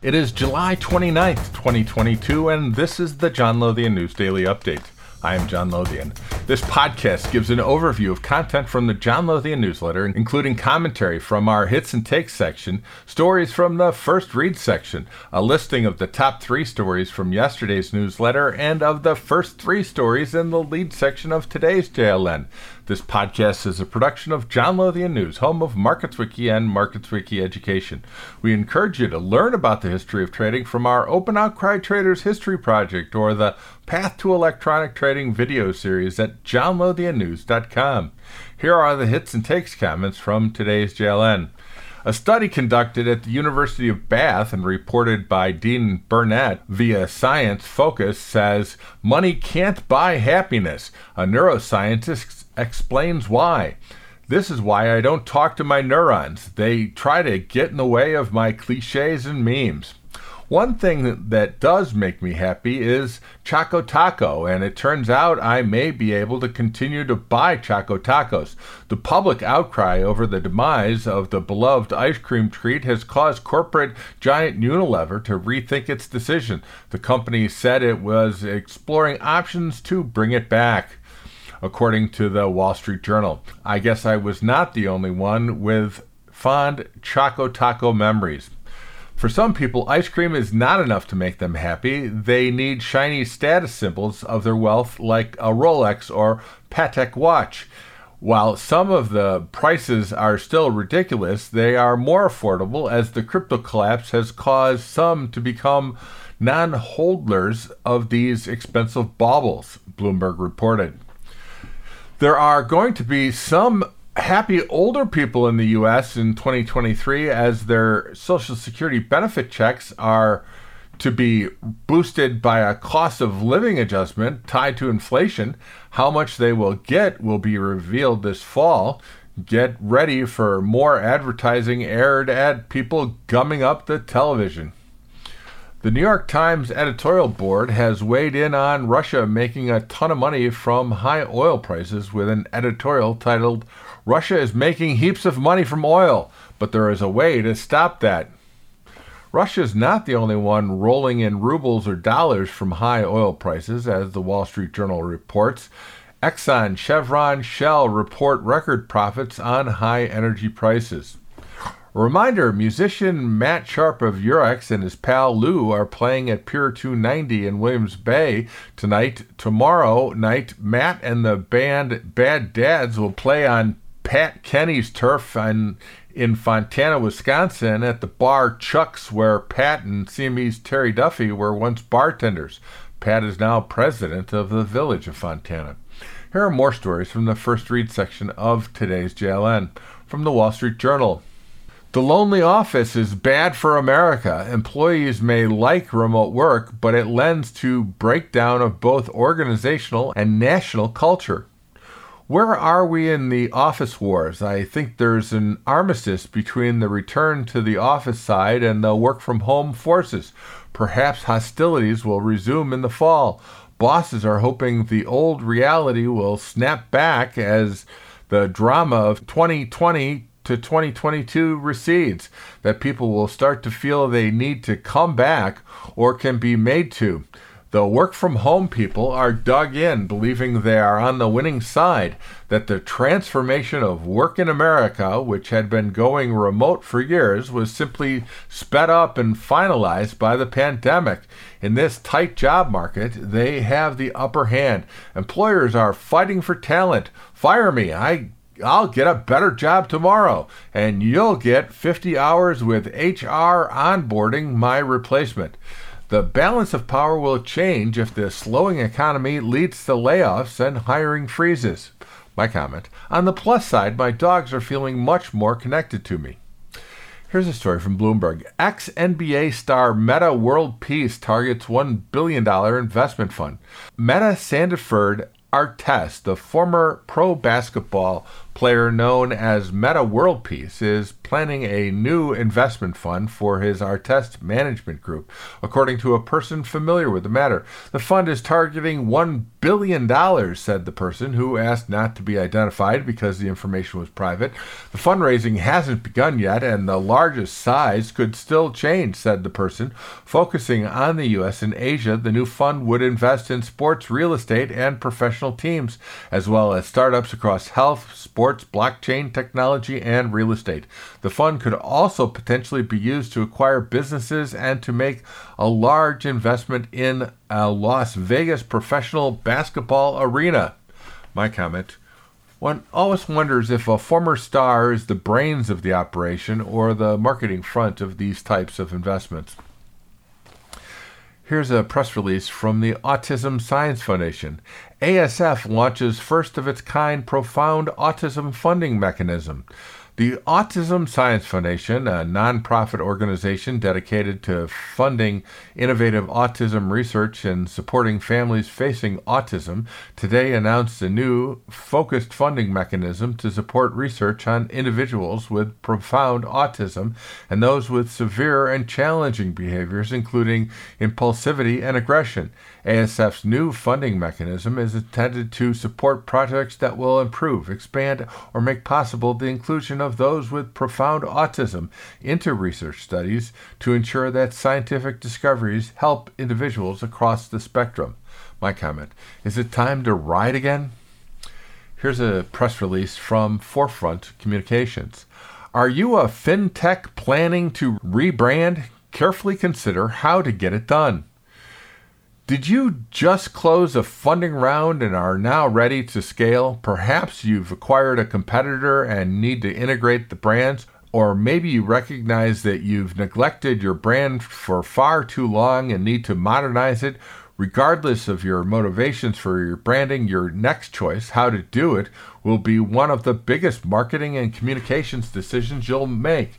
It is July 29th, 2022, and this is the John Lothian News Daily Update. I am John Lothian. This podcast gives an overview of content from the John Lothian newsletter, including commentary from our Hits and Takes section, stories from the First Read section, a listing of the top 3 stories from yesterday's newsletter, and of the first 3 stories in the lead section of today's JLN. This podcast is a production of John Lothian News, home of MarketsWiki and MarketsWiki Education. We encourage you to learn about the history of trading from our Open Outcry Traders History Project or the Path to Electronic Trading video series at johnlothiannews.com. Here are the hits and takes comments from today's JLN. A study conducted at the University of Bath and reported by Dean Burnett via Science Focus says money can't buy happiness. A neuroscientist explains why. This is why I don't talk to my neurons. They try to get in the way of my cliches and memes. One thing that does make me happy is Choco Taco, and it turns out I may be able to continue to buy Choco Tacos. The public outcry over the demise of the beloved ice cream treat has caused corporate giant Unilever to rethink its decision. The company said it was exploring options to bring it back, according to the Wall Street Journal. I guess I was not the only one with fond Choco Taco memories. For some people, ice cream is not enough to make them happy. They need shiny status symbols of their wealth like a Rolex or Patek watch. While some of the prices are still ridiculous, they are more affordable as the crypto collapse has caused some to become non-holders of these expensive baubles, Bloomberg reported. There are going to be some happy older people in the U.S. in 2023 as their Social Security benefit checks are to be boosted by a cost of living adjustment tied to inflation. How much they will get will be revealed this fall. Get ready for more advertising aired at people gumming up the television. The New York Times editorial board has weighed in on Russia making a ton of money from high oil prices with an editorial titled, "Russia is making heaps of money from oil, but there is a way to stop that." Russia is not the only one rolling in rubles or dollars from high oil prices, as the Wall Street Journal reports. Exxon, Chevron, Shell report record profits on high energy prices. A reminder, musician Matt Sharp of Eurex and his pal Lou are playing at Pier 290 in Williams Bay tonight. Tomorrow night, Matt and the band Bad Dads will play on Pat Kenny's turf in Fontana, Wisconsin at the bar Chuck's, where Pat and CME's Terry Duffy were once bartenders. Pat is now president of the village of Fontana. Here are more stories from the First Read section of today's JLN. From the Wall Street Journal. The lonely office is bad for America. Employees may like remote work, but it lends to breakdown of both organizational and national culture. Where are we in the office wars? I think there's an armistice between the return to the office side and the work-from-home forces. Perhaps hostilities will resume in the fall. Bosses are hoping the old reality will snap back as the drama of 2020 to 2022 recedes, that people will start to feel they need to come back or can be made to. The work-from-home people are dug in, believing they are on the winning side, that the transformation of work in America, which had been going remote for years, was simply sped up and finalized by the pandemic. In this tight job market, they have the upper hand. Employers are fighting for talent. Fire me, I'll get a better job tomorrow, and you'll get 50 hours with HR onboarding my replacement. The balance of power will change if the slowing economy leads to layoffs and hiring freezes. My comment. On the plus side, my dogs are feeling much more connected to me. Here's a story from Bloomberg. Ex-NBA star Meta World Peace targets $1 billion investment fund. Meta Sandiford Artest, the former pro basketball player known as Meta World Peace is planning a new investment fund for his Artest management group, according to a person familiar with the matter. The fund is targeting $1 billion, said the person, who asked not to be identified because the information was private. The fundraising hasn't begun yet, and the largest size could still change, said the person. Focusing on the U.S. and Asia, the new fund would invest in sports, real estate, and professional teams, as well as startups across health, sports, blockchain, technology, and real estate. The fund could also potentially be used to acquire businesses and to make a large investment in a Las Vegas professional basketball arena. My comment: one always wonders if a former star is the brains of the operation or the marketing front of these types of investments. Here's a press release from the Autism Science Foundation. ASF launches first-of-its-kind profound autism funding mechanism. The Autism Science Foundation, a nonprofit organization dedicated to funding innovative autism research and supporting families facing autism, today announced a new, focused funding mechanism to support research on individuals with profound autism and those with severe and challenging behaviors, including impulsivity and aggression. ASF's new funding mechanism is intended to support projects that will improve, expand, or make possible the inclusion of those with profound autism into research studies to ensure that scientific discoveries help individuals across the spectrum. My comment: is it time to ride again? Here's a press release from Forefront Communications. Are you a fintech planning to rebrand? Carefully consider how to get it done. Did you just close a funding round and are now ready to scale? Perhaps you've acquired a competitor and need to integrate the brands, or maybe you recognize that you've neglected your brand for far too long and need to modernize it. Regardless of your motivations for your branding, your next choice, how to do it, will be one of the biggest marketing and communications decisions you'll make.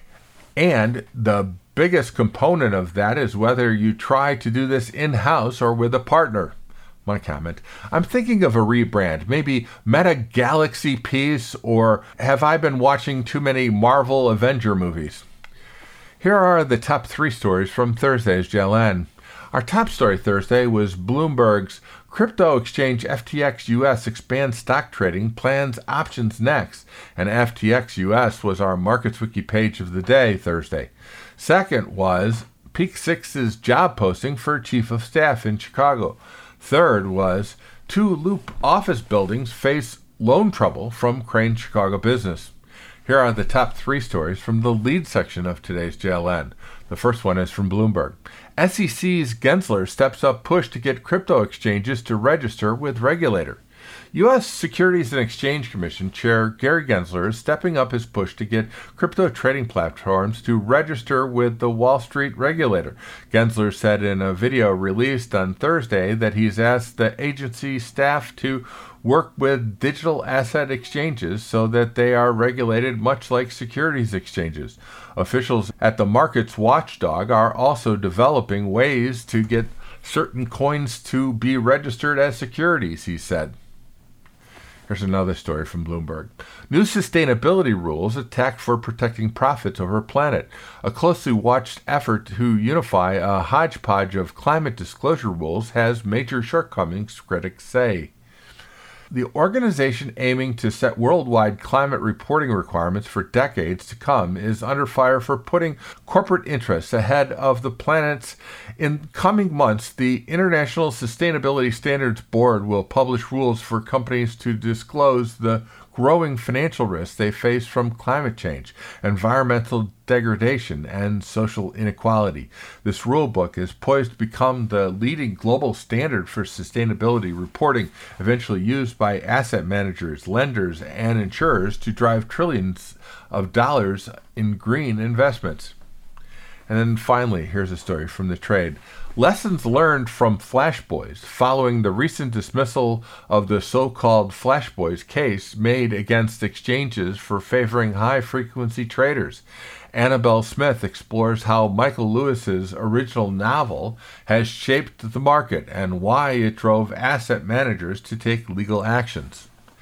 And the biggest component of that is whether you try to do this in-house or with a partner. My comment: I'm thinking of a rebrand, maybe Meta Galaxy Peace, or have I been watching too many Marvel Avenger movies? Here are the top 3 stories from Thursday's JLN. Our top story Thursday was Bloomberg's crypto exchange FTX US expands stock trading, plans options next, and FTX US was our Markets Wiki page of the day Thursday. Second was Peak Six's job posting for chief of staff in Chicago. Third was 2 Loop office buildings face loan trouble from Crane Chicago Business. Here are the top 3 stories from the lead section of today's JLN. The first one is from Bloomberg. SEC's Gensler steps up push to get crypto exchanges to register with regulator. U.S. Securities and Exchange Commission Chair Gary Gensler is stepping up his push to get crypto trading platforms to register with the Wall Street regulator. Gensler said in a video released on Thursday that he's asked the agency staff to work with digital asset exchanges so that they are regulated much like securities exchanges. Officials at the markets watchdog are also developing ways to get certain coins to be registered as securities, he said. Here's another story from Bloomberg. New sustainability rules attacked for protecting profits over planet. A closely watched effort to unify a hodgepodge of climate disclosure rules has major shortcomings, critics say. The organization aiming to set worldwide climate reporting requirements for decades to come is under fire for putting corporate interests ahead of the planet's. In coming months, the International Sustainability Standards Board will publish rules for companies to disclose the growing financial risks they face from climate change, environmental degradation, and social inequality. This rulebook is poised to become the leading global standard for sustainability reporting, eventually used by asset managers, lenders, and insurers to drive trillions of dollars in green investments. And then finally, here's a story from the trade. Lessons learned from Flash Boys following the recent dismissal of the so-called Flash Boys case made against exchanges for favoring high-frequency traders. Annabelle Smith explores how Michael Lewis's original novel has shaped the market and why it drove asset managers to take legal actions.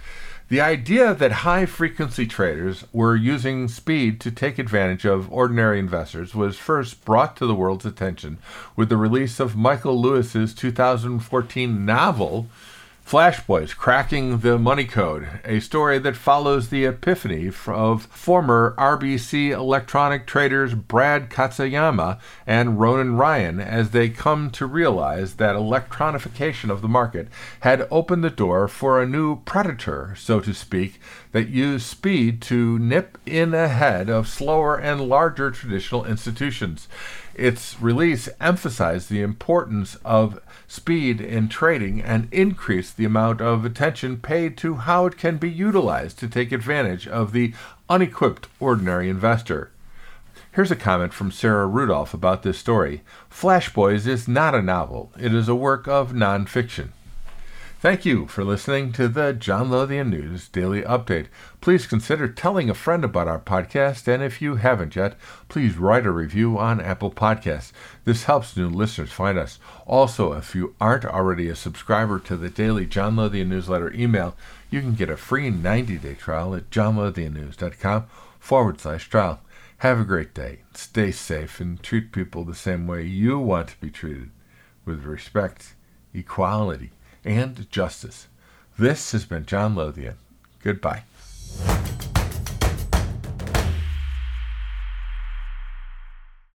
The idea that high-frequency traders were using speed to take advantage of ordinary investors was first brought to the world's attention with the release of Michael Lewis's 2014 novel, Flash Boys: Cracking the Money Code, a story that follows the epiphany of former RBC electronic traders Brad Katsuyama and Ronan Ryan as they come to realize that electronification of the market had opened the door for a new predator, so to speak, that used speed to nip in ahead of slower and larger traditional institutions. Its release emphasized the importance of speed in trading and increased the amount of attention paid to how it can be utilized to take advantage of the unequipped ordinary investor. Here's a comment from Sarah Rudolph about this story. Flash Boys is not a novel. It is a work of nonfiction. Thank you for listening to the John Lothian News Daily Update. Please consider telling a friend about our podcast, and if you haven't yet, please write a review on Apple Podcasts. This helps new listeners find us. Also, if you aren't already a subscriber to the daily John Lothian Newsletter email, you can get a free 90-day trial at johnlothiannnews.com/trial. Have a great day. Stay safe and treat people the same way you want to be treated, with respect, equality, and justice. This has been John Lothian. Goodbye.